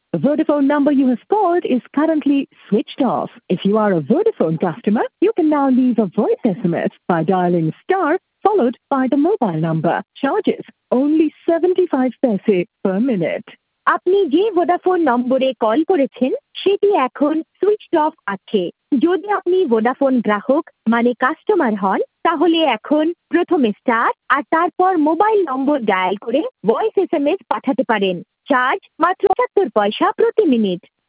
The Vodafone number you have called is currently switched off. If you are a Vodafone customer, you can now leave a voice SMS by dialing star followed by the mobile number. Charges only 75 paise per minute. আপনি যে Vodafone নম্বরে call করেছেন সেটি এখন switched off আছে। যদি আপনি Vodafone গ্রাহক মানে কাস্টমার হন তাহলে এখন প্রথমে স্টার আর তারপর মোবাইল নম্বর ডায়াল করে ভয়েস এসএমএস পাঠাতে পারেন। চার্জ মাত্র ৭০ পয়সা প্রতি মিনিট।